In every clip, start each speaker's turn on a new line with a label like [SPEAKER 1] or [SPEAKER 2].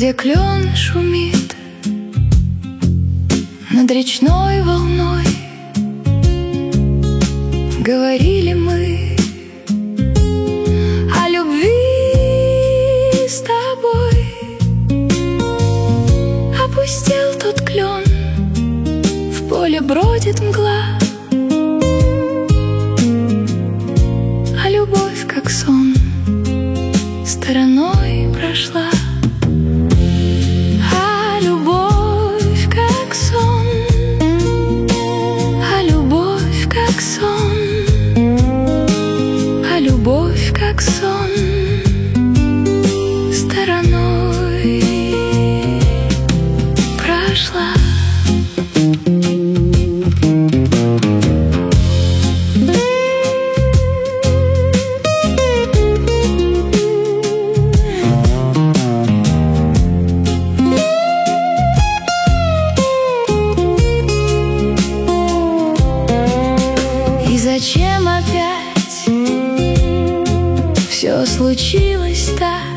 [SPEAKER 1] где клен шумит над речной волной. Говорили мы о любви с тобой. Опустел тот клен, в поле бродит мгла, а любовь, как сон, стороной прошла. А любовь, как сон, а любовь, как сон, а любовь, как сон, стороной прошла. И зачем опять все случилось так?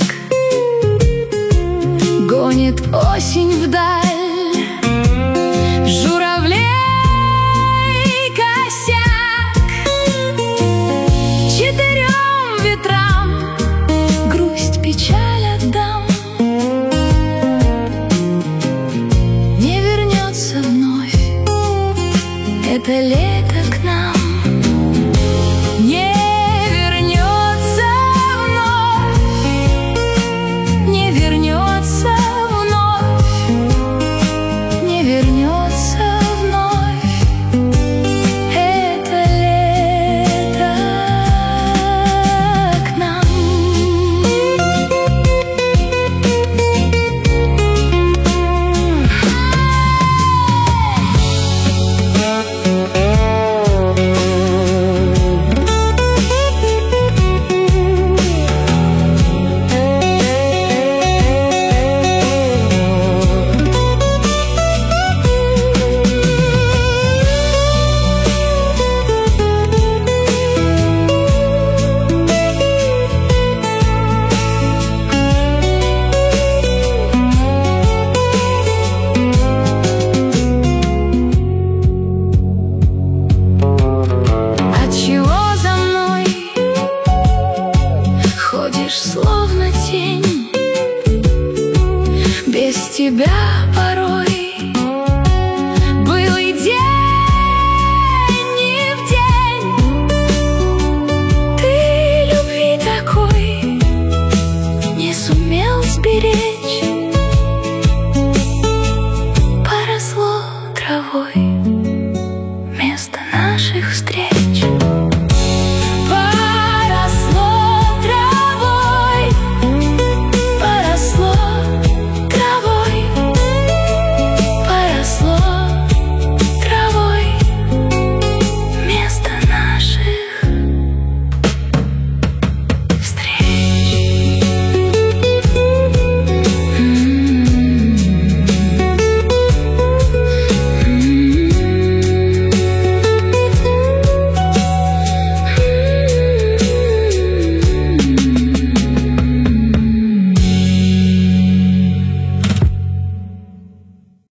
[SPEAKER 1] Гонит осень вдаль журавлей косяк. Четырем ветрам грусть, печаль отдам. Не вернется вновь это лето к нам. Не вернется вновь, не вернется вновь, не вернется вновь это лето к нам. Словно тень, без тебя порой был и день не в день. Ты любви такой не сумел сберечь.